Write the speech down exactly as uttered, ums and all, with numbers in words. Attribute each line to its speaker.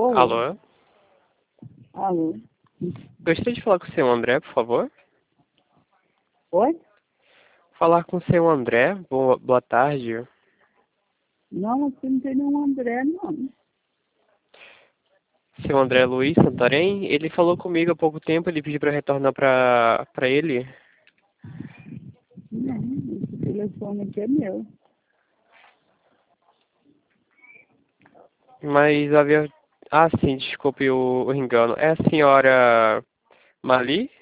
Speaker 1: Oi,
Speaker 2: Alô?
Speaker 1: alô.
Speaker 2: Gostaria de falar com o seu André, por favor?
Speaker 1: Oi?
Speaker 2: Falar com o seu André, boa, boa tarde.
Speaker 1: Não, aqui não tem nenhum André, não.
Speaker 2: Seu André Luiz Santarém, ele falou comigo há pouco tempo, ele pediu para eu retornar para para ele.
Speaker 1: Não, esse telefone aqui é meu.
Speaker 2: Mas havia... Ah, sim, desculpe o, o engano. É a senhora Mali?